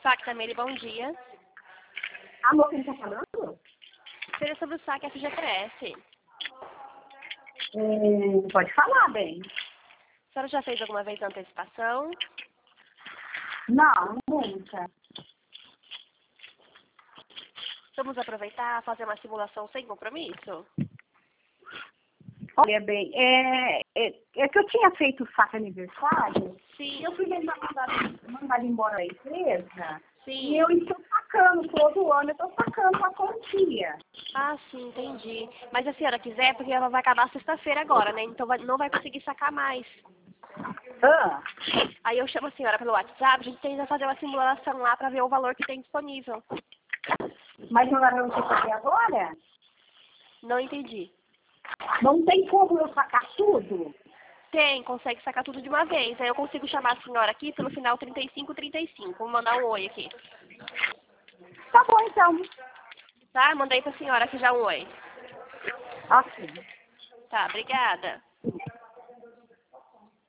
Saque Tamiri, bom dia. Alô, quem está falando? Seria sobre o saque FGTS. Pode falar, bem. A senhora já fez alguma vez a antecipação? Não, nunca. Vamos aproveitar e fazer uma simulação sem compromisso? Olha, bem, é que eu tinha feito o saque aniversário. Sim. E eu fui mandada embora da empresa. Sim. E eu estou sacando todo ano, eu estou sacando a quantia. Ah, sim, entendi. Mas se a senhora quiser, porque ela vai acabar sexta-feira agora, né? Então não vai conseguir sacar mais. Ah, Aí eu chamo a senhora pelo WhatsApp, a gente tenta fazer uma simulação lá para ver o valor que tem disponível. mas não vai você fazer agora? Não entendi. Não tem como eu sacar tudo? Tem, consegue sacar tudo de uma vez. Aí eu consigo chamar a senhora aqui pelo final 3535. Vou mandar um oi aqui. Tá bom, então. Tá? Mandei pra senhora aqui já um oi. Ok. Tá, obrigada.